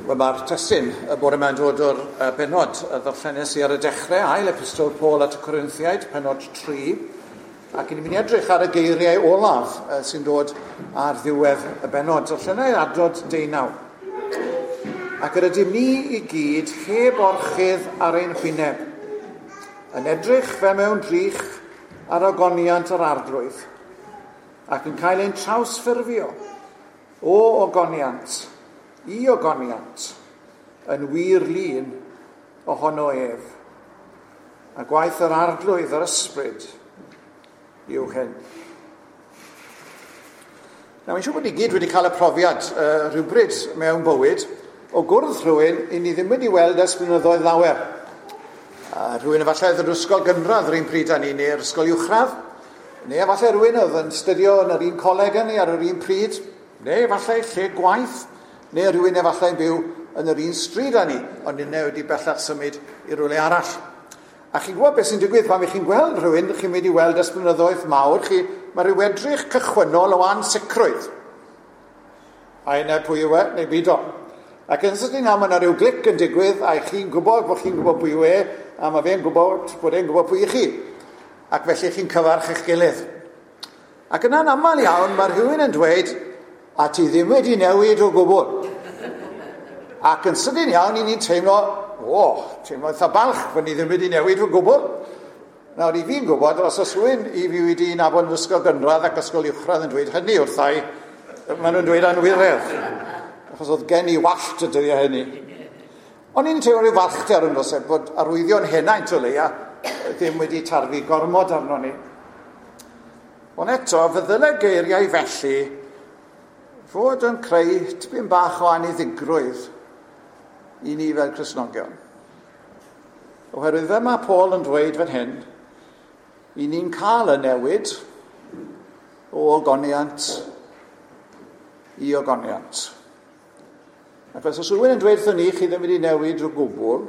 Wel, mae'r testyn y bore yma'n dod o'r benod y ddarllenes i ar y dechrau, ail epistol Paul at y Corinthiaid, penod 3, ac ni'n mynd i edrych ar y geiriau olaf sy'n dod ar ddiwedd y benod. Darllenau adnod 19. Ac yr ydym ni i gyd heb orchydd ar ein hwyneb, yn edrych fe mewn drych ar ogoniant yr arglwydd, ac yn cael ein trawsffurfio o ogoniant i ogoniant yn wir lun ohono ef. A gwaith yr arglwydd yr ysbryd yw hyn. Mae'n siŵr bod ni gyd wedi cael y profiad rhywbryd mewn bywyd o gwrdd rhywun i ni ddim wedi weld ers blynyddoedd lawer. Rhywun efallai oedd yn ysgol gynradd yr un pryd â ni, neu'r ysgol uwchradd, neu efallai rhywun oedd yn studio yn yr un coleg ni ar yr un pryd, neu efallai lle gwaith, neu rhywun efallai'n byw yn yr un stryd â ni, ond yna wedi bellach symud i rywle arall. A chi'n gwybod beth sy'n digwydd pan chi'n gweld rhywun chi'n mynd i weld ers blynyddoedd mawr, mae rhyw edrych cychwynnol o ansicrwydd. A yna pwy yw e, neu byd o. Ac yn sydyn am yna rhyw glic yn digwydd, a chi'n gwybod bod chi'n gwybod pwy yw e, a mae fe'n gwybod bod e'n gwybod pwy i chi. Ac felly chi'n cyfarch eich gilydd. Ac yna'n aml iawn, mae rhywun yn dweud, a ti ddim wedi newid o gwbl. Ac yn sydyn iawn, ni'n teimlo, teimlo eitha balch, bod ni ddim wedi newid o gwbl. Nawr, i fi'n gwybod, os oes rhywun i fi wedi nabod yn ysgol gynradd ac ysgol uwchradd yn dweud hynny wrthai, maen nhw'n dweud anwiredd. Achos oedd gen i wallt y dyddiau hynny. Ond ni'n teimlo rhyw falchder yn dod bod arwyddion henaint o leia ddim wedi tarfu gormod arno ni. Ond eto, feddyle geiriau felly fod yn creu tipyn bach o aniddigrwydd i ni fel Cristnogion. Oherwydd fe mae Paul yn dweud fan hyn, i ni'n cael y newid o ogoniant i ogoniant. Ac os rhywun yn dweud wrthyn ni, chi ddim wedi newid o gwbl,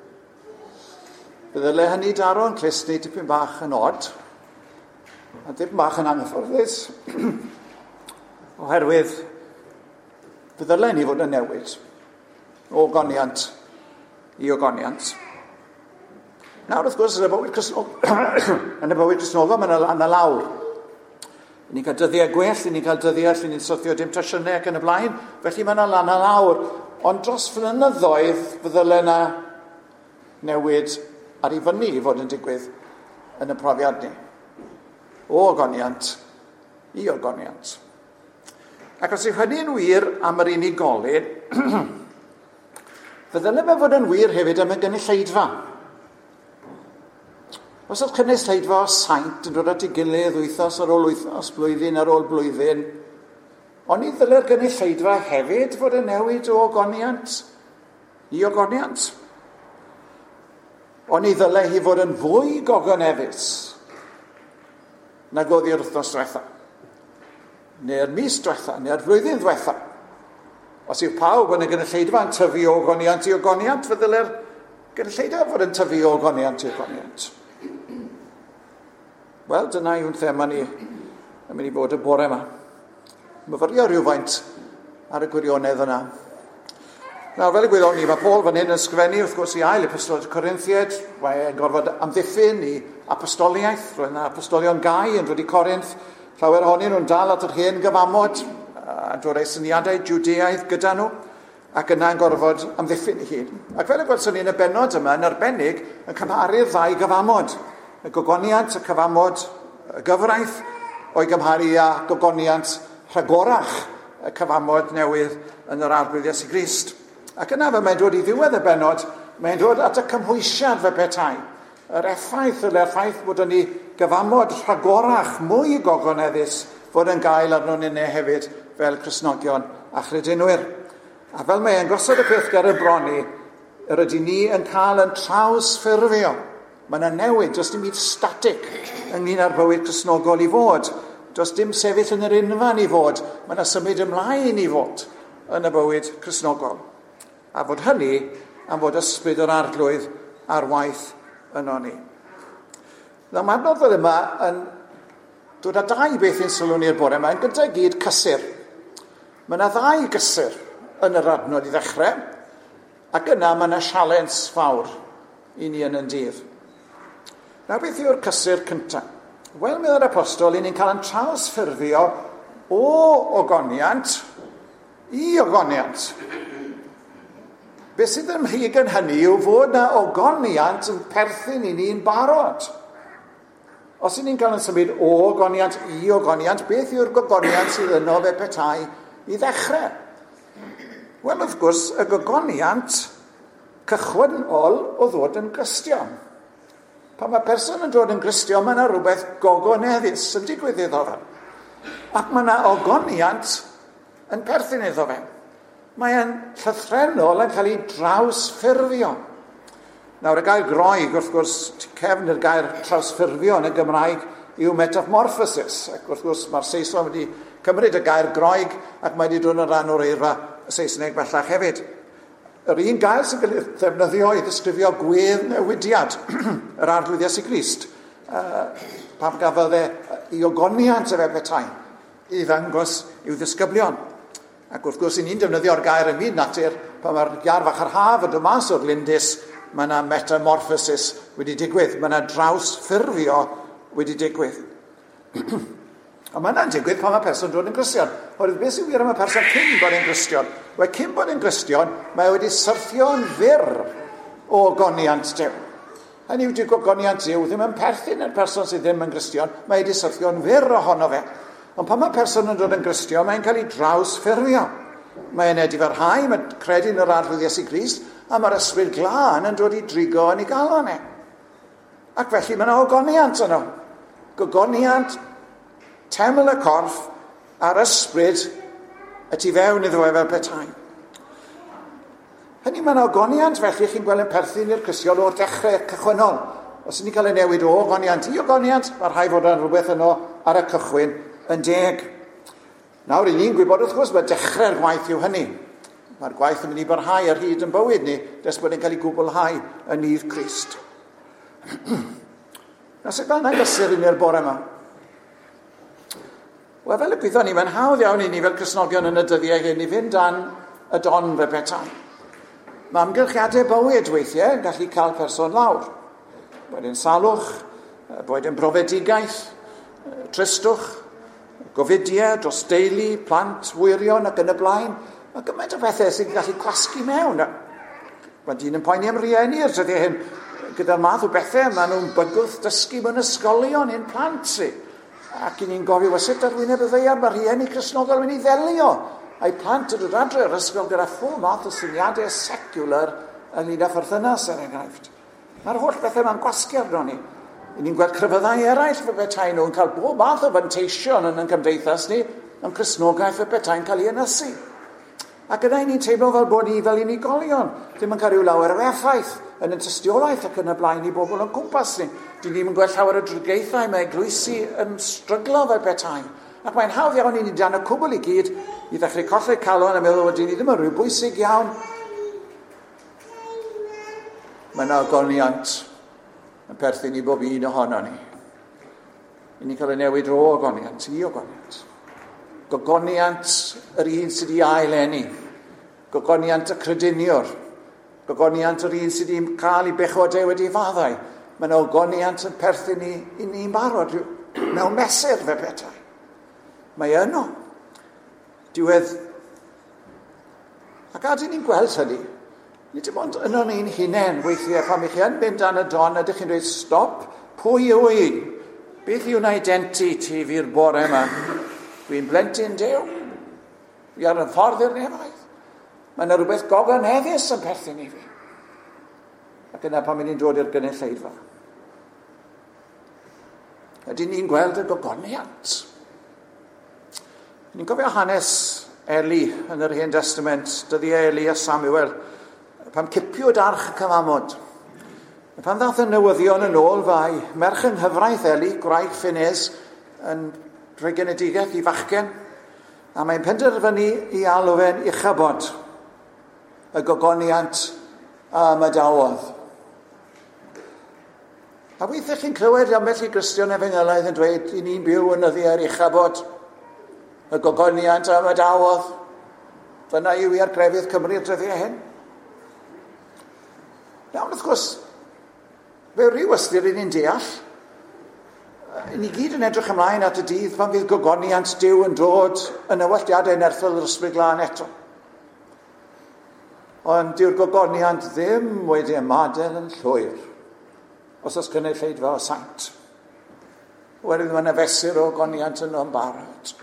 byddai hynny daro yn clusni tipyn bach yn od, a tipyn bach yn anghyfforddus, oherwydd byddai ni fod yn newid o ogoniant i ogoniant. Nawr, wrth gwrs, yn y bywyd Cristnogol, mae'n yn y lawr. Ni'n cael dyddiau gwell, ni'n cael dyddiau lle ni'n syrthio dim tasiynau ac yn y blaen, felly mae'n yn y lawr. Ond dros flynyddoedd, byddai yna newid ar ei fyny i fod yn digwydd yn y profiad ni. O ogoniant i ogoniant. Ac os yw hynny'n wir am yr unigolyn, fyddai fe fod yn wir hefyd am y gynulleidfa. Os oedd cynulleidfa o saint yn dod at ei gilydd wythnos ar ôl wythnos, blwyddyn ar ôl blwyddyn, ond i ddylai'r gynulleidfa hefyd fod yn newid o ogoniant i ogoniant. Ond i ddylai hi fod yn fwy gogonefus nag oedd i'r wythnos diwetha, neu'r mis diwetha, neu'r flwyddyn diwetha. Os yw pawb yn y gynulleidfa yn tyfu o ogoniant i ogoniant, fe ddylai'r gynulleidfa fod yn tyfu o ogoniant i ogoniant. Wel, dyna yw'n thema ni yn mynd i bod y bore yma. Myfyrio rhywfaint ar y gwirionedd yna. Nawr, fel y gwyddon ni, mae Paul fan hyn yn ysgrifennu, wrth gwrs, i ail epistol Corinthiaid, mae'n gorfod amddiffyn i apostoliaeth, roedd yna apostolion gau yn dod i Corinth, llawer ohonyn nhw'n dal at yr hen gyfamod, a dod ei syniadau Jwdeaidd gyda nhw, ac yna'n gorfod amddiffyn i hun. Ac fel y gwelson ni yn y benod yma, yn arbennig, yn cymharu'r ddau gyfamod. Y gogoniant, y cyfamod, y gyfraith, o'i gymharu â gogoniant rhagorach, y cyfamod newydd yn yr arglwydd Iesu Grist. Ac yna fe mae'n dod i ddiwedd y benod, mae'n dod at y cymhwysiad fe petai. Yr effaith, yle'r ffaith bod ni gyfamod rhagorach, mwy gogoneddus, fod yn gael arno ni hefyd fel Cristnogion a chrydinwyr. A fel mae'n gosod y peth ger y broni, yr ydyn ni yn cael yn trawsffurfio. Mae yna newid, does dim byd static ynglyn â'r bywyd Cristnogol i fod. Does dim sefyll yn yr unfan i fod. Mae yna symud ymlaen i fod yn y bywyd Cristnogol. A fod hynny am fod ysbryd yr arglwydd a'r waith yno ni. Nawr, mae'r nofel yma yn dod â dau beth i'n sylw ni'r bore. Mae'n gyda gyd cysur. Mae yna ddau gysur yn yr adnod i ddechrau. Ac yna mae yna sialens fawr i ni yn dydd. Nawr beth yw'r cysur cyntaf? Wel, mewn yr apostol, ni'n cael yn trawsffurfio o ogoniant i ogoniant. Beth sydd yn mhig yn hynny yw fod na ogoniant yn perthyn i ni'n barod. Os y'n ni'n cael yn symud o ogoniant i ogoniant, beth yw'r gogoniant sydd yno fe petai i ddechrau? Wel, wrth gwrs, y gogoniant cychwynnol o ddod yn Gristion. Pan mae person yn dod yn Gristion, mae yna rhywbeth gogoneddus yn digwydd iddo fe. Ac mae yna ogoniant yn perthyn iddo fe. Mae e'n llythrenol yn cael ei drawsffurfio. Nawr, y gair groeg, wrth gwrs, cefn y gair trawsffurfio yn y Gymraeg yw metamorphosis. Ac wrth gwrs, mae'r Saeson wedi cymryd y gair groeg ac mae wedi dod yn rhan o'r eirfa y Saesneg bellach hefyd. Yr un gair sy'n cael ei ddefnyddio i ddisgrifio gwedd newidiad yr arglwydd Iesu Grist. Pam gafodd ei ogoniant y fe petai i ddangos i'w ddisgyblion. Ac wrth gwrs, ni'n defnyddio'r gair yn myd natur, pan mae'r iar fach ar haf yn dod mas o'r lindys, mae yna metamorphosis wedi digwydd. Mae yna drawsffurfio wedi digwydd. A mae yna'n digwydd pan mae person dod yn Gristion. Oherwydd beth sy'n wir am y person cyn bod yn Gristion? Wel, cyn bod yn Gristion, mae wedi syrthio'n fyr o ogoniant Duw. Hynny yw, gogoniant Duw ddim yn perthyn i'r person sydd ddim yn Gristion, mae wedi syrthio'n fyr ohono fe. Ond pan mae person yn dod yn Gristion, mae'n cael ei drawsffurfio. Mae'n edifarhau, mae'n credu yn yr arglwydd Iesu Grist, a mae'r ysbryd glân yn dod i drigo yn ei galon e. Ac felly mae yna ogoniant yno. Gogoniant, teml y corff, a'r ysbryd y tu fewn iddo fe fel petai. Hynny mae yna ogoniant, felly chi'n gweld yn perthyn i'r Gristion o'r dechrau cychwynnol. Os ni'n cael ei newid o ogoniant i ogoniant, mae rhai fod yn rhywbeth yno ar y cychwyn yn deg. Nawr, i ni'n gwybod, wrth gwrs, mae dechrau'r gwaith yw hynny. Mae'r gwaith yn mynd i barhau ar hyd yn bywyd ni, des bod e'n cael ei gwblhau yn nydd Crist. Na sut fel yna'n gysur i ni'r bore yma? Wel, fel y gwyddon ni, mae'n hawdd iawn i ni fel Cristnogion yn y dyddiau hyn i fynd dan y don fe petai. Mae amgylchiadau bywyd weithiau yn gallu cael person lawr. Boed yn salwch, boed yn brofedigaeth, tristwch, gofidiau dros deulu, plant, wirion ac yn y blaen. Mae gymaint o bethau sy'n gallu gwasgu mewn. Mae dyn yn poeni am rieni ar dyddiau hyn. Gyda'r math o bethau, maen nhw'n bygwth dysgu mewn ysgolion i'n plant si. Ac i ni'n gofio sut arwyneb y ddeiar mae rieni Cristnogol yn mynd i ddelio. A'i plant yn dod adre yr ysgol gyda ffwl math o syniadau secular ynglŷn â pherthynas yn enghraifft. Mae'r holl bethau mae'n gwasgu arno ni. I ni'n gweld crefyddau eraill fe betai nhw'n cael bob math o fanteision yn cymdeithas ni, ond Cristnogaeth fe betai'n cael ei ynysu. Ac yna ni'n teimlo fel bod ni fel unigolion, ddim yn cael rhyw lawer o effaith yn y tystiolaeth ac yn y blaen i bobl o'n cwmpas ni. Dyn ni'n gweld llawer o drwygeithau, mae eglwysi yn stryglo fel betai. Ac mae'n hawdd iawn i ni dan y cwbl i gyd i ddechrau colli'r calon a meddwl wedi ni ddim yn rhyw bwysig iawn. Mae'n ogoniant yn perthyn i bob un ohono ni. I ni'n cael ei newid o ogoniant i ogoniant. Gogoniant yr un sydd i aileni. Gogoniant y crediniwr. Gogoniant yr un sydd i cael ei bechodau wedi faddau. Mae'n ogoniant yn perthyn i ni'n barod mewn mesur fe petai. Mae yno. Diwedd. Ac adyn ni'n gweld hynny. Nid dim ond yno ni'n hunain weithiau pan mi chi yn mynd dan y don ydych chi'n dweud stop, pwy yw i? Beth yw'n identity fi'r bore yma? Dwi'n blentyn Duw. Fi ar y ffordd i'r nefaith. Mae yna rhywbeth gogoneddus yn perthyn i fi. Ac yna pan ni'n dod i'r gynulleidfa. Ydyn ni'n gweld y gogoniant. Ni'n cofio hanes Eli yn yr Hen Testament, dyddiau Eli a Samuel, pam cipiwyd arch y cyfamod. Pan ddath y newyddion yn ôl fai, merch yng nghyfraith Eli, gwraig Ffines, yn rhoi genedigaeth i fachgen, a mae'n penderfynu i alw fe'n Uchabod, y gogoniant a mydawodd. A weithiau chi'n clywed ambell i Gristion Efengylaidd yn dweud i ni'n byw yn yddiau'r Uchabod, y gogoniant a mydawodd. Dyna yw i'r grefydd Cymru'r dyddiau hyn. Nawr, wrth gwrs, fe ryw ystyr i ni'n deall. Ni gyd yn edrych ymlaen at y dydd pan fydd gogoniant Duw yn dod yn ywelliadau nerthol yr Ysbryd Glân eto. Ond dyw'r gogoniant ddim wedi ymadael yn llwyr os oes gynulleidfa o saint. Wedyn mae'n efesur o gogoniant yn o'n barod.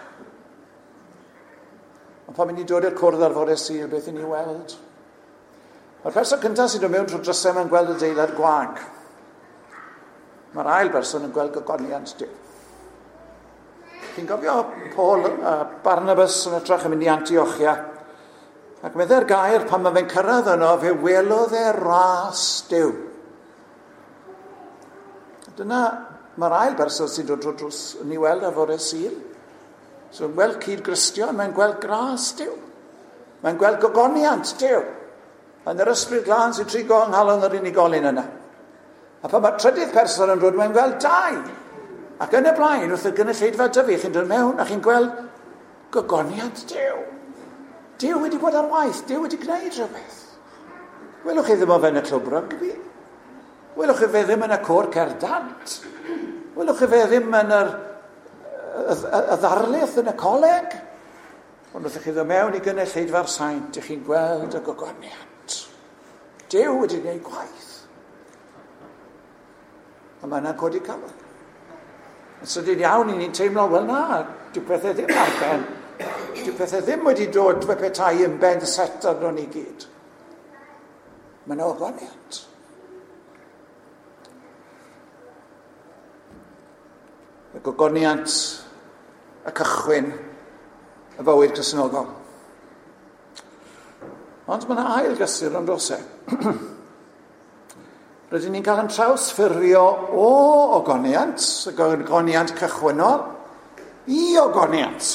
Ond pan mynd i dod i'r cwrdd ar fore Sul, beth i ni weld? Mae'r person cyntaf sy'n dod mewn trwy drysau yn gweld y deilad gwag. Mae'r ail berson yn gweld gogoniant Duw. Chi'n gofio Paul a Barnabas yn edrych yn mynd i Antiochia, ac medde'r gair pan mae fe'n cyrraedd yno, fe welodd e ras Duw. Dyna mae'r ail berson sy'n dod drws yn ei weld ar fore Sul. So, yn gweld cyd-gristion, mae'n gweld gras Duw. Mae'n gweld gogoniant Duw. Yn yr Ysbryd Glân sy'n trigo yng nghalon yr unigolyn yna. A pan mae'r trydydd person yn dod, mae'n gweld dau. Ac yn y blaen, wrth y gynulleidfa dyfu, chi'n dod mewn a chi'n gweld gogoniant Duw. Duw wedi bod ar waith, Duw wedi gwneud rhywbeth. Welwch chi ddim o fe'n y clwb rygbi. Welwch chi fe ddim yn y côr cerdant. Welwch chi fe ddim yn y ddarlith yn y coleg. Ond wrth chi ddod mewn i gynulleidfa'r saint, chi'n gweld y gogoniant. Duw wedi gwneud gwaith. A mae yna'n codi calon. Yn sydyn iawn i ni'n teimlo, wel na, dyw pethau ddim ar ben. Dyw pethau ddim wedi dod fe petai yn ben set arno ni gyd. Mae yna ogoniant. Y gogoniant y cychwyn y bywyd Cristnogol. Ond mae yna ail gysur ond os e. Rydyn ni'n cael yn trawsffurio o ogoniant, y gogoniant cychwynnol, i ogoniant.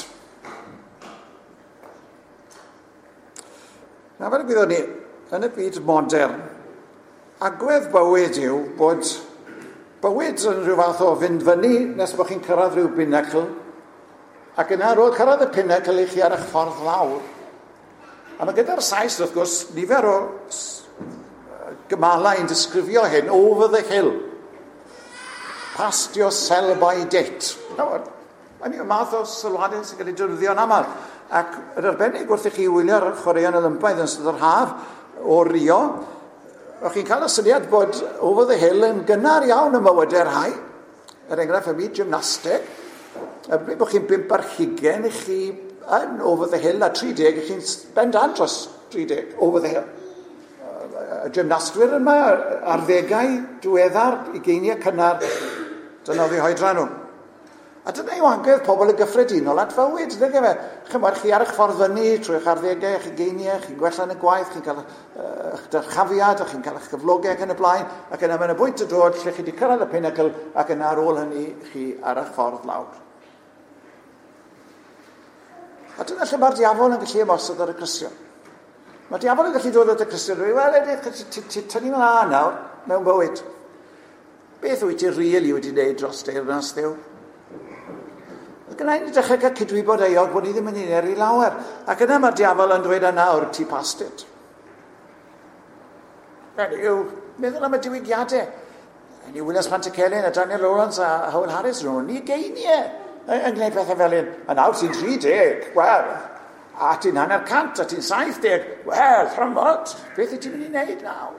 Na fel y byddwn ni, yn y byd modern, agwedd bywyd yw bod bywyd yn rhyw fath o fynd fyny nes bod chi'n cyrraedd rhyw binacl, ac yna ar ôl cyrraedd y pinacl i chi ar eich ffordd lawr. A mae gyda'r Saes, wrth gwrs, nifer o gymalau yn disgrifio hyn, over the hill. Past your sell-by date. Nawr, mae'n yw math o sylwadau sy'n cael ei defnyddio'n aml. Ac yr arbennig wrth i chi wylio ar chwaraeon Olympaidd yn ystod yr haf o Rio, o'ch chi'n cael y syniad bod over the hill yn gynnar iawn y mywydau'r rhai. Enghraifft y byd gymnastig. Bryd bod chi'n 5 ar 20 i chi yn over the hill a 30, i chi'n bendant dros 30 over the hill. Y gymnastwyr yma ar 10 diweddar i geiniau cynnar dyna oedd eu hoedran nhw. A dyna yw angedd pobl y gyffredinol at fywyd. Chymod, chi ar eich ffordd fyny trwy eich arddegau, eich geiniau, chi'n gwella yn y gwaith, chi'n cael eich dyrchafiad, chi'n cael eich gyflogau ac yn y blaen, ac yna mae'n y bwynt y dod lle chi wedi cyrraedd y pinacl ac yna ar ôl hynny chi ar eich ffordd lawr. A dyna lle mae'r diafol yn gallu ymosod ar y Cristion. Mae diafol yn gallu dod at y Cristion. Wel, ti'n tynnu mlaen nawr mewn bywyd. Beth wyt ti rili wedi gwneud dros deyrnas Dduw? Gyda ni'n dechrau cael cydwybod eog bod ni ddim yn un eri lawer. Ac yna mae'r diafol yn dweud nawr, ti past it. Meddwl am y diwygiadau. Ni Williams Pantycelyn a Daniel Lawrence a Howell Harris nhw. Ni geiniau yn gwneud pethau fel un. A nawr ti'n 30. Wel, a ti'n 100, a ti'n 70. Wel, rhymod. Beth i ti'n mynd i wneud nawr?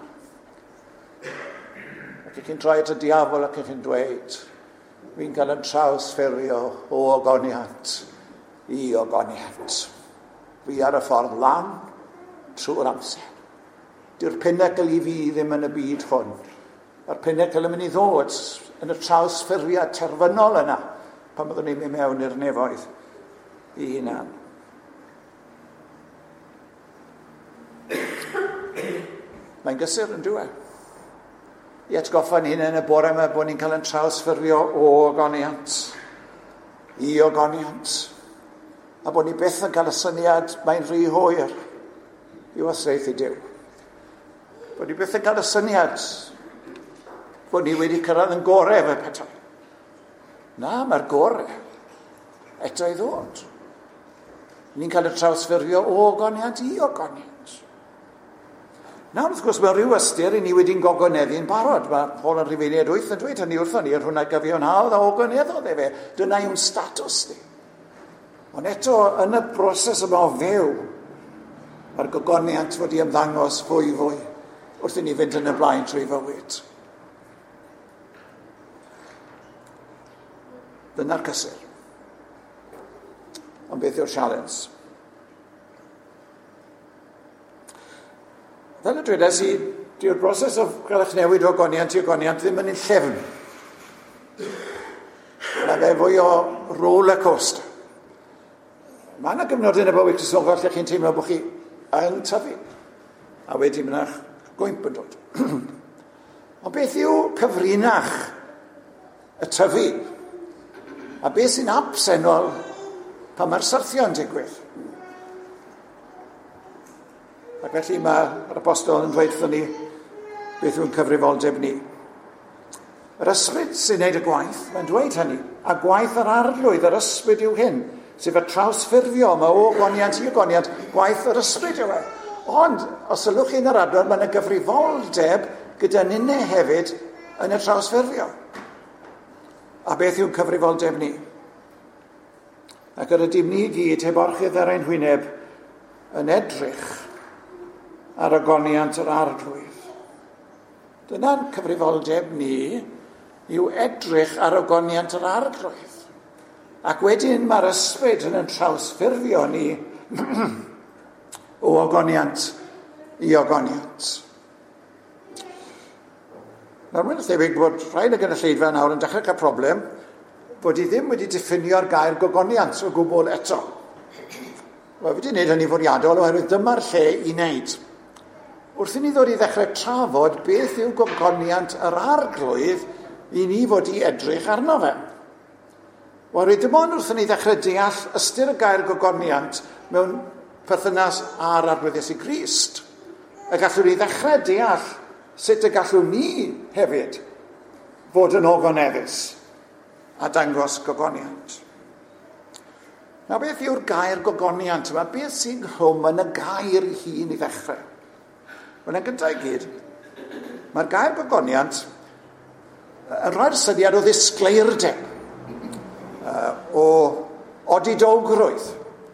Ac chi'n troi at y diafol ac chi'n dweud, fi'n cael yn trawsffurio o ogoniant i ogoniant. Fi ar y ffordd lan trwy'r amser. Dyw'r pinacl i fi ddim yn y byd hwn. Mae'r pinacl yn mynd i ddod yn y trawsffuriad terfynol yna pan byddwn ni'n mynd mewn i'r nefoedd i hunan. Mae'n gysur yn diwedd. I atgoffa'n hyn yn y bore yma bod ni'n cael yn trawsffurio o ogoniant i ogoniant. A bod ni byth yn cael y syniad mae'n rhy hwyr i wasraethu Duw. Bod ni byth yn cael y syniad bod ni wedi cyrraedd yn gorau fe petai. Na, mae'r gorau eto i ddod. Ni'n cael y trawsffurio o ogoniant i ogoniant. Nawr, wrth gwrs, mae rhyw ystyr i ni wedi'n gogoneddu'n barod. Mae Paul yn Rhufeiniaid 8 yn dweud hynny wrthon ni, hwnna gyfiawnhad a ogoneddodd fe. Dyna yw'n statws ni. Ond eto, yn y broses yma o few, mae'r gogoniant wedi ymddangos fwy wrth i ni fynd yn y blaen trwy fywyd. Dyna'r cysur. Ond beth yw'r sialens? Fel y dwedes i, diw'r broses o gael eich newid o ogoniant i ogoniant ddim yn un llefn. Mae fe fwy o roller coaster. Mae yna gyfnod yn y bywyd Cristnogol lle chi'n teimlo bod chi yn tyfu. A wedyn myna'ch gwymp yn dod. Ond beth yw cyfrinach y tyfu? A beth sy'n absennol pan mae'r syrthio'n digwydd? Ac felly mae'r apostol yn dweud wrthon ni beth yw'n cyfrifoldeb ni. Yr ysbryd sy'n neud y gwaith, mae'n dweud hynny. A gwaith yr arglwydd, yr ysbryd yw hyn, sef y trawsffurfio yma o ogoniant i ogoniant, gwaith yr ysbryd yw e. Ond, os ylwch chi'n yr adrodd, mae'n y gyfrifoldeb gyda ninne hefyd yn y trawsffurfio. A beth yw'n cyfrifoldeb ni? Ac yr ydym ni gyd heb orchydd ar ein hwyneb yn edrych ar ogoniant yr arglwydd. Dyna'n cyfrifoldeb ni yw edrych ar ogoniant yr arglwydd. Ac wedyn mae'r ysbryd yn trawsffurfio ni o ogoniant i ogoniant. Nawr, mae'n thebyg bod rhaid y gynulleidfa nawr yn dechrau cael problem bod i ddim wedi diffinio'r gair gogoniant o gwbl eto. Wel, wedi wneud hynny fwriadol oherwydd dyma'r lle i wneud. Wrth i ni ddod i ddechrau trafod beth yw gogoniant yr arglwydd i ni fod i edrych arno fe. Oherwydd dim ond wrth i ni ddechrau deall ystyr y gair gogoniant mewn perthynas ar arglwydd Iesu Grist, y gallwn ni ddechrau deall sut y gallwn ni hefyd fod yn ogoneddus a dangos gogoniant. Nawr, beth yw'r gair gogoniant yma? Beth sy'n nghlwm yn y gair ei hun i ddechrau? Wel, yn gyntaf i gyd, mae'r gair gogoniant yn rhoi'r syniad o ddisgleirdeb, o odidogrwydd,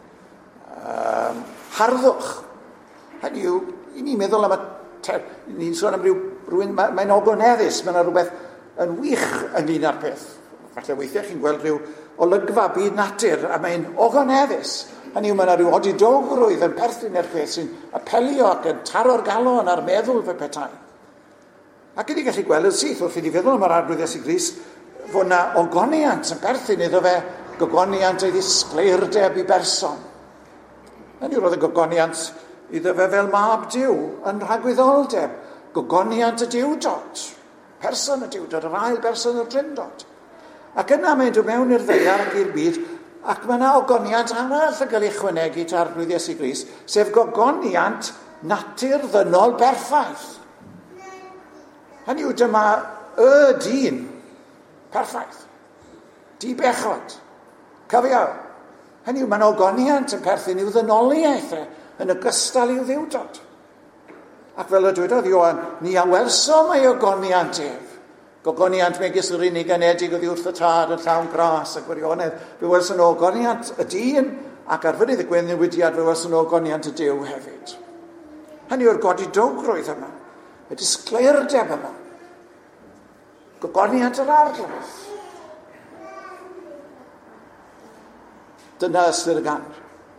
harddwch. Hynny yw, i ni'n meddwl am ni'n sôn am rhywun, mae'n ogoneddus, mae'n rhywbeth yn wych ynglyn â'r peth. Falle weithiau chi'n gweld rhyw olygfa byd natur, a mae'n ogoneddus. Hynny yw, mae yna rhyw odidogrwydd yn perthyn i'r peth sy'n apelio ac yn taro'r galon ar meddwl fe petai. Ac ydy gallu gweld yn syth wrth i ni feddwl am yr arglwydd Iesu Grist fod yna ogoniant yn perthyn iddo fe, gogoniant ei ddisgleirdeb i berson. Hynny yw, roedd y gogoniant iddo fe fel mab Duw yn rhagwyddoldeb, gogoniant y diwdod, person y diwdod, yr ail berson y drindod. Ac yna mae'n dod mewn i'r ddeiar ac i'r byd, ac mae yna ogoniant arall yn cael ei chwynegu at arglwydd Iesu Grist, sef gogoniant natur ddynol berffaith. Hynny yw, dyma y dyn perffaith, di-bechod, cyfiaw. Hynny yw, mae'n ogoniant yn perthyn i'w ddynoliaeth yn ogystal i'w ddiwdod. Ac fel y dwedodd Ioan, ni awelsom ei ogoniant ef. Gogoniant megis yr unig anedig oedd wrth y tad yn llawn gras ac wirionedd. Fe wels yn ogoniant y dyn ac ar fynydd y gwennewidiad fe wels yn ogoniant y Duw hefyd. Hynny yw'r godidogrwydd yma, y disgleirdeb yma. Gogoniant yr arglwydd. Dyna ystyr y gair.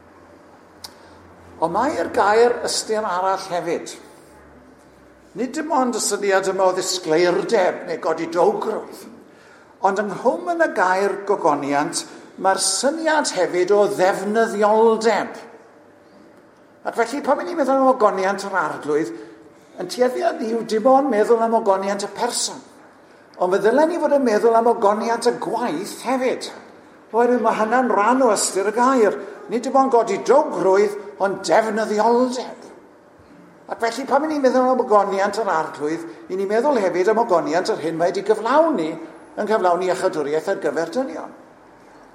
Ond mae'r gair ystyr arall hefyd. Nid dim ond y syniad yma o ddisgleirdeb neu godidogrwydd, ond ynghlwm yn y gair gogoniant, mae'r syniad hefyd o ddefnyddioldeb. Ac felly, pan ni'n meddwl am ogoniant yr arglwydd, yn tueddiad ni yw dim ond meddwl am ogoniant y person, ond fe ddylen ni fod yn meddwl am ogoniant y gwaith hefyd. Oherwydd mae hynna'n rhan o ystyr y gair. Nid dim ond godidogrwydd, ond defnyddioldeb. Ac felly, pan ni'n meddwl am ogoniant yr arglwydd, i ni'n meddwl hefyd am ogoniant yr hyn mae wedi gyflawni yn cyflawni ychadwriaeth ar gyfer dynion.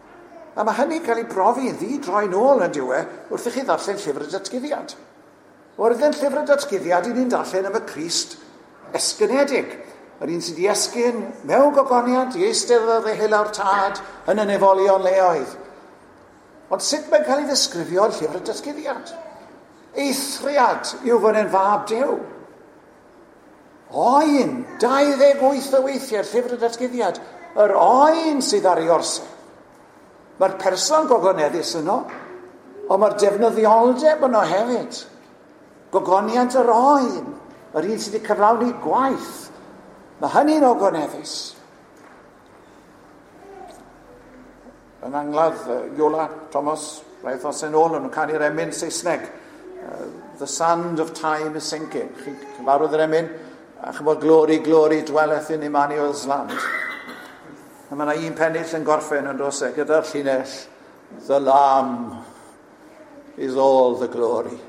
A mae hynny'n cael ei brofi yn ddi droi nôl yn diwedd wrth i chi ddarllen llyfr y datguddiad. Wrth yn llyfr y datguddiad, ni'n darllen am y Crist esgynedig. Yr un sydd wedi esgyn mewn gogoniant i eistedd ar ddehil awr tad yn y nefolion leoedd. Ond sut mae'n cael ei ddisgrifio yn llyfr y datguddiad? Eithriad yw fan yn fab Duw. Oen, 28 o weithiau'r llyfr y datguddiad. Yr oen sydd ar ei orsau. Mae'r person gogoneddus yno, ond mae'r defnyddioldeb yno hefyd. Gogoniant yr oen, yr un sydd wedi cyflawni gwaith. Mae hynny'n ogoneddus. Yn angladd, Iola Thomas, rhaid os yn ôl, nhw'n canu'r emyn Saesneg. The sand of time is sinking. Chi'n cyfarwydd yr emyn? A chymod, glory, glory, dwelleth in Emmanuel's land. A mae yna un pennill yn gorffen yn dos gyda'r llinell. The Lamb is all the glory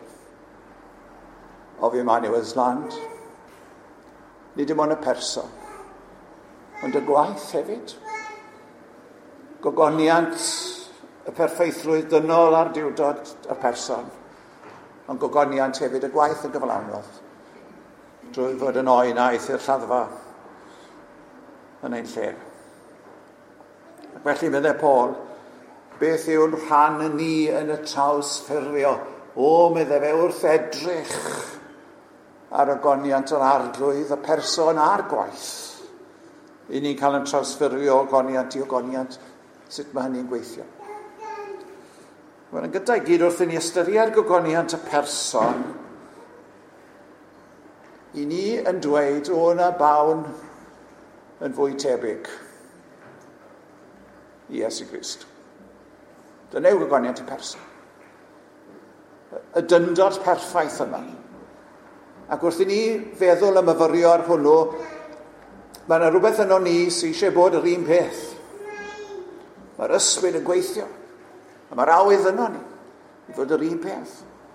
of Emmanuel's land. Nid dim ond y person, ond y gwaith hefyd. Gogoniant y perffeithlwydd dynol ar diwdod y person, ond gogoniant hefyd y gwaith y gyflawnodd. Drwy fod yn oen aeth i'r lladdfa yn ein lle. Ac felly meddai Paul, beth yw'n rhan ni yn y trawsffurfio? Meddai fe wrth edrych ar y goniant yr arglwydd, y person a'r gwaith. I ni'n cael yn trawsffurfio goniant i goniant, sut mae hynny'n gweithio. Mae'n gyda'i gyd wrth i ni ystyried gogoniant y person, i ni yn dweud o yna bawn yn fwy tebyg i Iesu Grist. Dyna yw gogoniant y person. Y dyndod perffaith yma. Ac wrth i ni feddwl y myfyrio ar hwnnw, mae yna rhywbeth yno ni sy'n eisiau bod yr un peth. Mae'r ysbryd yn gweithio. A mae'r awydd yno ni i fod yr un peth.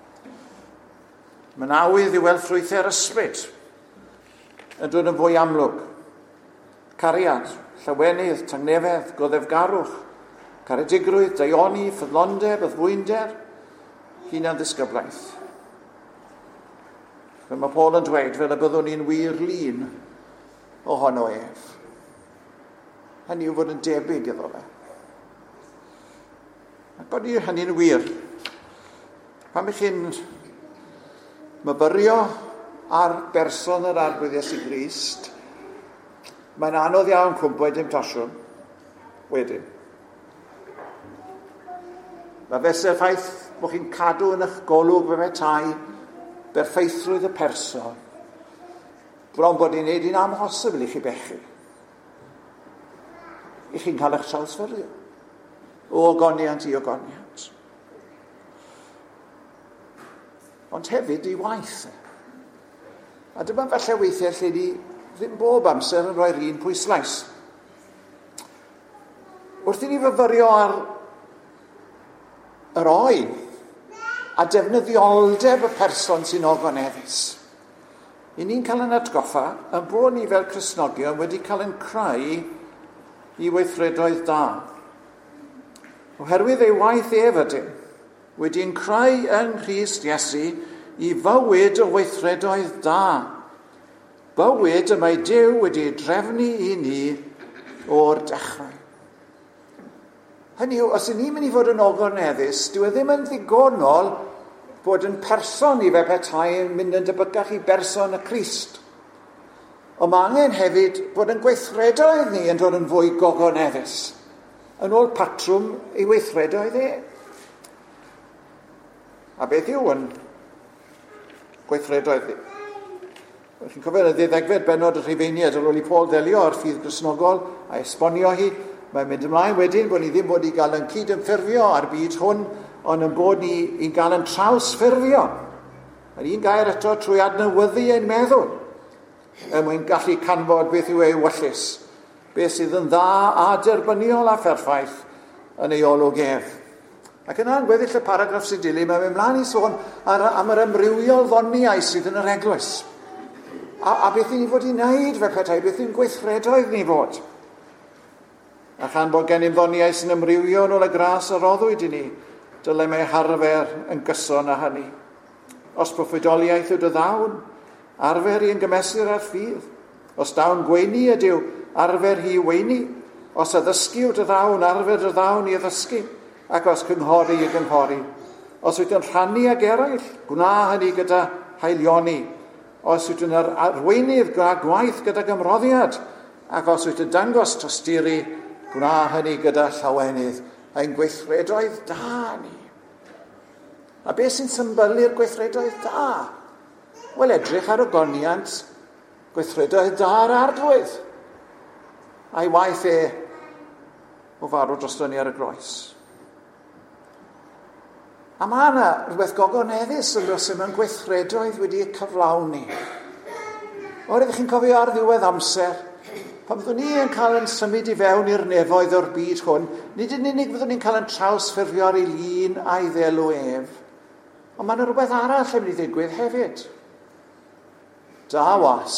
Mae'n awydd i weld ffrwythau'r ysbryd yn dod yn fwy amlwg. Cariad, llawenydd, tangnefedd, goddefgarwch, caredigrwydd, daioni, ffyddlondeb, yddfwynder, hunan ddisgyblaeth. Fe mae Paul yn dweud fel y byddwn ni'n wir lun ohono ef. Hynny yw fod yn debyg iddo fe. Ac bod ni hynny'n wir. Pan bych chi'n myfyrio ar berson yr arglwydd Iesu Grist, mae'n anodd iawn cwmpo i dim wedyn. Mae feser ffaith bod chi'n cadw yn eich golwg fe tai berffeithrwydd y person, bron bod ni'n neud i'n amhosibl i chi bechu. I chi'n cael eich trawsffurfio. O ogoniant i ogoniant. Ond hefyd i waith. A dyma falle weithiau lle ni ddim bob amser yn rhoi'r un pwyslais. Wrth i ni fyfyrio ar yr oen a defnyddioldeb y person sy'n ogoneddus. I ni'n cael yn atgoffa yn bod ni fel Cristnogion wedi cael yn creu i weithredoedd da. Oherwydd ei waith ef ydyn, wedi'n creu yn Christ Iesu i fywyd o weithredoedd da. Bywyd y mae Duw wedi drefnu i ni o'r dechrau. Hynny yw, os y'n ni'n mynd i fod yn ogoneddus, dyw e ddim yn ddigonol bod yn person i fe petai yn mynd yn debygach i berson y Crist. Ond mae angen hefyd bod yn gweithredoedd ni yn dod yn fwy gogoneddus, yn ôl patrwm ei weithredoedd e. A beth yw yn gweithredoedd e? Chi'n cofio y 12fed bennod y Rhufeiniad ar ôl i Paul delio ar ffydd Gristnogol a esbonio hi. Mae'n mynd ymlaen wedyn bod ni ddim bod i gael yn cydymffurfio ar byd hwn, ond yn bod ni i gael yn trawsffurfio. Yn un gair eto trwy adnewyddu ein meddwl. Mae'n gallu canfod beth yw ei wyllus. Beth sydd yn dda a derbyniol a pherffaith yn ei olwg ef. Ac yna'n gweddill y paragraff sy'n dilyn, mae'n mynd ymlaen i sôn am yr amrywiol ddoniau sydd yn yr eglwys. A beth i ni fod i wneud fe petai, beth yw'n gweithredoedd ni fod. A chan bod gen i'n ddoniau sy'n ymrywio yn ôl y gras a roddwyd i ni, dylai mae harfer yn gyson â hynny. Os proffwydoliaeth yw dy ddawn, arfer i yn gymesu'r ar ffydd. Os dawn gweini ydyw, arfer hi weini. Os addysgu yw dy ddawn, arfer dy ddawn i addysgu. Ac os cynghori i gynghori. Os wyt yn rhannu ag eraill, gwna hynny gyda haelioni. Os wyt yn arweinydd gyda gwaith gyda gymroddiad. Ac os wyt yn dangos tosturi, gwna hynny gyda llawenydd. Ein gweithredoedd da ni. A beth sy'n symbolu'r gweithredoedd da? Wel, edrych ar ogoniant gweithredoedd da ar arglwydd. A'i waith o farw droston ni ar y groes. A mae yna rhywbeth gogoneddus yn dos mewn gweithredoedd wedi cyflawni. O'r ydych chi'n cofio ar ddiwedd amser, pan byddwn ni yn cael yn symud i fewn i'r nefoedd o'r byd hwn, nid yn unig byddwn ni'n cael yn trawsffurfio ar ei lun a'i ddelw ef, ond mae yna rhywbeth arall yn mynd i ddigwydd hefyd. Da was.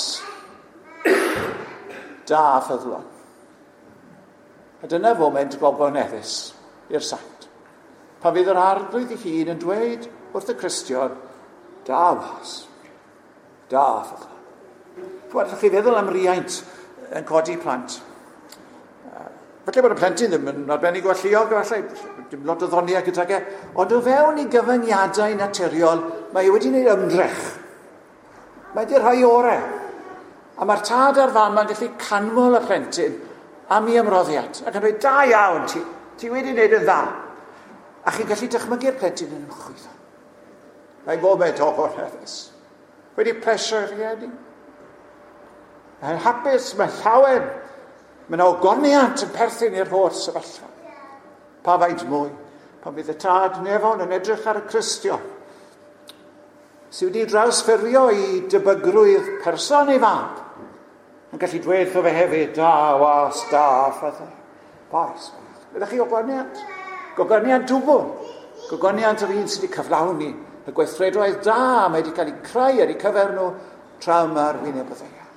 Da ffyddlon. A dyna foment gogoneddus i'r saint. Pan fydd yr arglwydd ei hun yn dweud wrth y Cristion, da was. Da ffyddlon. Chwarae chi feddwl am riaint yn codi plant. Felly bod y plentyn ddim yn arbennig o alluog, dim lot o ddoniau gydag e, ond o fewn i gyfyngiadau naturiol, mae wedi gwneud ymdrech. Mae wedi rhoi orau. A mae'r tad ar fan mae'n gallu canmol y plentyn am ei ymroddiad. Ac yn dweud, da iawn, ti wedi gwneud yn dda. A chi'n gallu dychmygu'r plentyn yn ymchwyddo. Mae'n foment o goneddus. Wedi plesio rhieni. Mae'n hapus, mae'n llawen. Mae'n ogoniant yn perthyn i'r holl sefyllfa. Pa faint mwy, pan bydd y tad Nefon yn edrych ar y Cristion, sydd wedi drawsffurio i dybygrwydd person ei fab, yn gallu dweud o fe hefyd, da was, da ffyddau. Boes, ydych chi ogoniant? Gogoniant dwbl. Gogoniant yr un sydd wedi cyflawni. Y gweithredoedd da, mae wedi cael ei creu ar ei cyfer nhw traw mae'r wyneb y ddeia.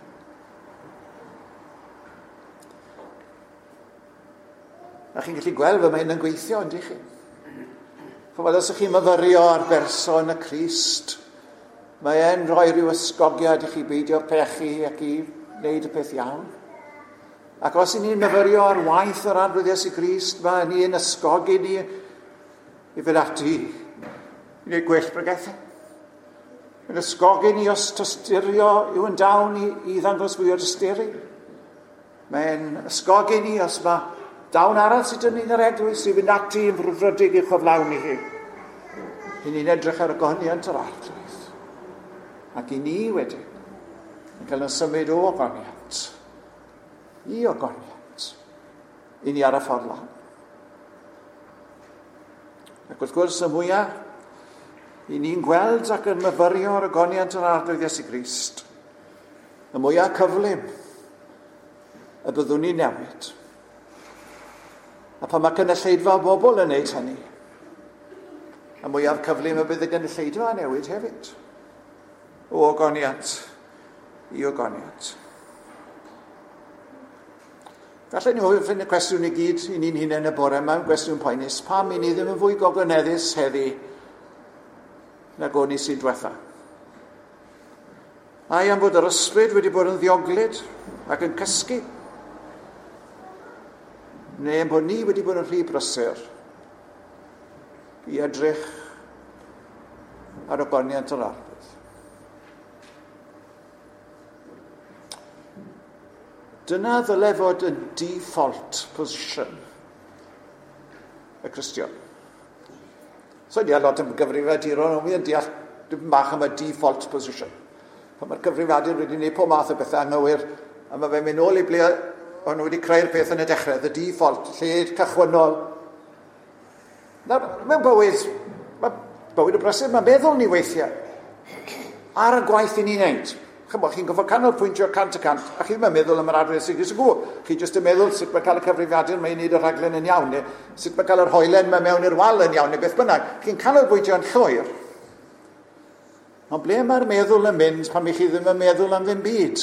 A chi'n gallu gweld fe mae'n yn gweithio, yndych chi? Fel os ych chi'n myfyrio ar berson y Crist, mae e'n rhoi rhyw ysgogiad i chi beidio pechu ac i wneud y peth iawn. Ac os i ni'n myfyrio ar waith o'r arglwydd Iesu Grist, mae ni'n ysgogi ni i fynd ati i wneud gwell bregethau. Yn ysgogi ni os tosturio yw yn dawn i ddangos fwy o tosturi. Mae'n ysgogi ni os mae dawn arall sydd yn un yr eglwys sydd fynd ati yn frwdfrydig i'w chyflawni hi. I ni'n edrych ar ogoniant yr arglwydd. Ac i ni wedyn yn cael yn symud o ogoniant i ogoniant. I ni ar y ffordd lan. Ac wrth gwrs y mwyaf i ni'n gweld ac yn myfyrio ar ogoniant yr arglwydd Iesu Grist, y mwyaf cyflym y byddwn ni'n newid. A pan mae cynulleidfa o bobl yn neud hynny, a mwyaf cyflym y bydd y gynulleidfa yn newid hefyd. O ogoniant i ogoniant. Gallai ni ofyn y cwestiwn i gyd i ni'n hunain y bore yma, gwestiwn poenus, pam i ni ddim yn fwy gogoneddus heddi nag o'n i sy'n diwetha. Ai am fod yr ysbryd wedi bod yn ddioglyd ac yn cysgu, neu am bod ni wedi bod yn rhy brysur i edrych ar ogoniant yr arglwydd. Dyna ddyle fod yn default position y Cristion. So ni a lot yn gyfrifiaduron, ond mi yn deall dim bach am y default position. Pan mae'r gyfrifiadur wedi gwneud pob math o bethau anghywir, a mae fe'n mynd nôl i ble o'n nhw wedi creu'r peth yn y dechrau, the default, lled cychwynnol. Nawr, mewn bywyd y brysur, mae meddwl ni weithiau ar y gwaith i ni'n neud. Chi'n gofod canolbwyntio cant y cant, a chi'n meddwl am yr arglwydd sy'n gwrs y gwr. Chi'n jyst yn meddwl sut mae cael y cyfrifiadur mae'n neud y rhaglen yn iawn, neu sut mae cael yr hoelen mae mewn i'r wal yn iawn, neu beth bynnag. Chi'n canolbwyntio yn llwyr. Ond ble mae'r meddwl yn mynd pan mi chi ddim yn meddwl am ddim byd?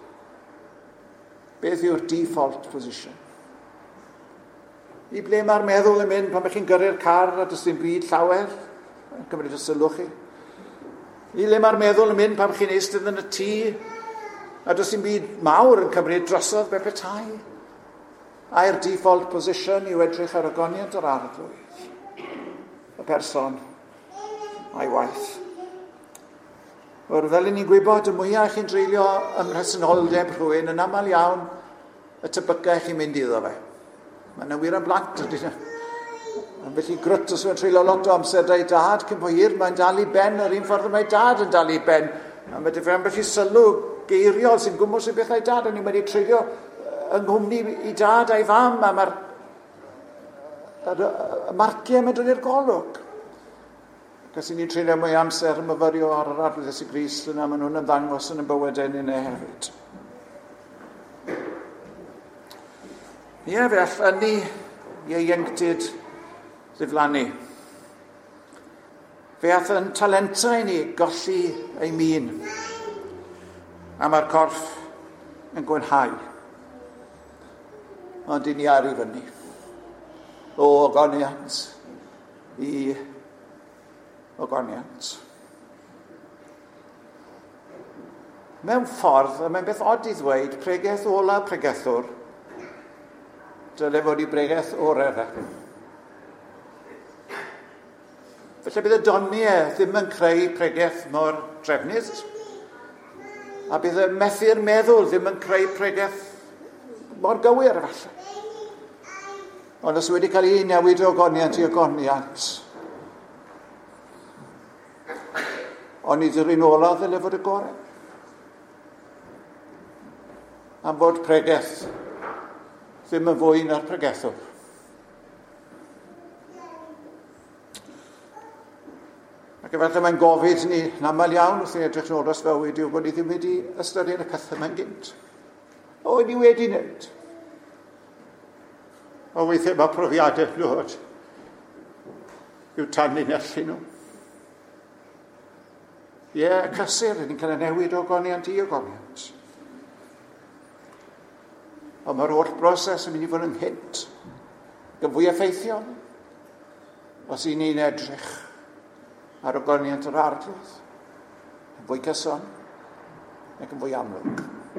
Beth yw'r default position? I ble mae'r meddwl yn mynd pan chi'n gyrru'r car a does dim byd llawer? Yn cymryd y sylw chi. I le mae'r meddwl yn mynd pam chi'n eistedd yn y tŷ, a does dim byd mawr yn cymryd drosodd be petai. A'r default position yw edrych ar ogoniant yr arglwydd. Y person a'i waith. O'r fel ni'n gwybod, y mwyaf chi'n dreulio ymhresynoldeb rhywun yn aml iawn y tebycau chi'n mynd iddo fe. Mae'n wir yn blant ydy. Felly grwt os yw'n treulio lot o amser da'i dad, cyn po hir, mae'n dal i ben yr un ffordd mae dad yn dal i ben. A mae dyfod ambell i sylw geiriol sy'n gwmwys i beth a'i dad, a ni'n mynd i treulio yng nghwmni i dad a'i fam, a mae'r marciau yn mynd i'r golwg. Cos ni'n treulio mwy amser yn myfyrio ar yr arglwydd Iesu Grist, yna maen nhw'n ymddangos yn y bywydau ni hefyd. Ie, fe allan ni ieuenctid ddiflannu. Fe ath yn talentau ni golli ei min, a mae'r corff yn gwenhau. Ond i ni ar i fyny. O ogoniant i ogoniant. Mewn ffordd, mae'n beth od i ddweud, pregeth ola pregethwr, dyle fod i bregeth o'r era. Felly bydd y doniau ddim yn creu pregeth mor drefnydd, a bydd y methu'r meddwl ddim yn creu pregeth mor gywir efallai. Ond os wedi cael ei newid o ogoniant i ogoniant, ond i'r un ola ddyle fod y gorau. Am fod pregeth ddim yn fwy na'r pregethwr. Ac efallai mae'n gofyd ni yn aml iawn wrth i edrych nôl dros fywyd yw bod ni ddim wedi ystyried y pethau mae'n gynt. O, ni wedi wneud. O, weithiau mae profiadau nhw yw tanlu'n allu nhw. Ie, y cysur, ni'n cael ei newid o ogoniant i ogoniant. Ond mae'r holl broses yn mynd i fod yn hynt, yn fwy effeithiol, os i ni'n edrych ar ogoniant yr arglwydd, yn fwy cyson, ac yn fwy amlwg.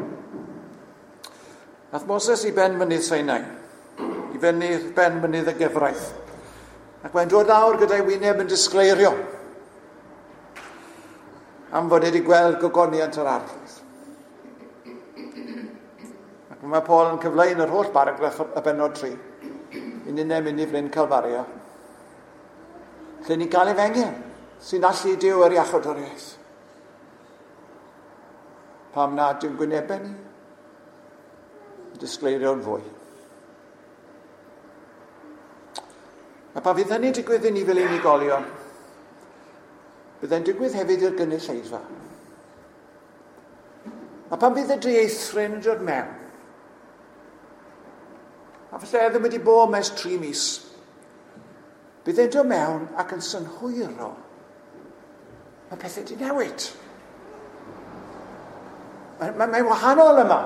Nath Moses i ben mynydd Sinai, i ben mynydd y gyfraith, ac mae'n dod lawr gyda'i wyneb yn disgleirio am fod wedi gweld gogoniant yr arglwydd. Ac mae Paul yn cyfleu yr holl baragraff y benod 3, i'n unem mynd i Flyn Calfaria, lle ni'n cael efengen sy'n allu Duw yr iachawdwriaeth. Pam nad yw'n gwynebau ni, disgleirio'n fwy. A pan fydd hynny digwydd i ni fel unigolion, byddai'n digwydd hefyd i'r gynulleidfa. A pan fydd y drieithrin yn dod mewn, a falle ddim wedi bod mes 3 mis, byddai'n dod mewn ac yn synhwyro mae pethau wedi newid. Mae'n wahanol yma.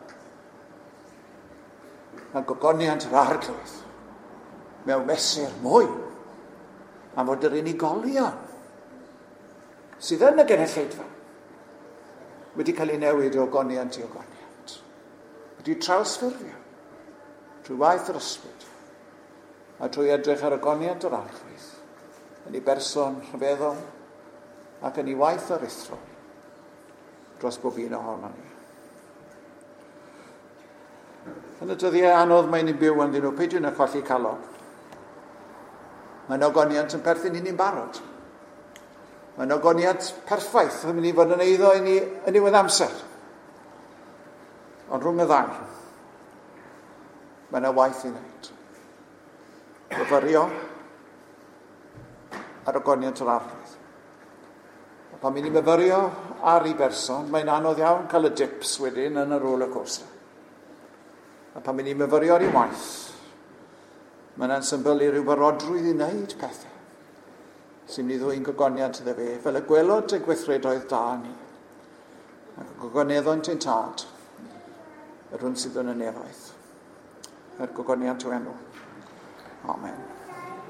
Mae'n gogoniant yr arglwydd mewn mesur mwy am fod yr unigolion sydd yn y genulleidfa wedi cael ei newid o ogoniant i ogoniant. Wedi trawsffurfio trwy waith yr ysbryd a trwy edrych ar ogoniant yr arglwydd yn ei berson rhyfeddol ac yn ei waith aruthrol dros bob un ohono ni. Yn y dyddiau anodd mae'n ni'n byw ynddyn nhw, peidiwn â colli calon. Mae'n ogoniant yn perthyn i ni'n barod. Mae'n ogoniant perffaith yn mynd i fod yn eiddo i ni yn diwedd amser. Ond rhwng y ddau, mae'n y waith i wneud. Gyfyrio ar ogoniant yr arglwydd. Pan mynd i'n myfyrio ar ei berson, mae'n anodd iawn cael y dips wedyn yn y roller coaster. A pan mynd i'n myfyrio ar ei waith, mae'n ansymbol i ryw barodrwydd i wneud pethau sy'n mynd i ddwy'n gogoniant iddo fe, fel y gwelod y gweithredoedd da ni. Ac y gogoneddon ti'n tad, yr hwn sydd yn y nefoedd. Yr gogoniant o enw. Amen.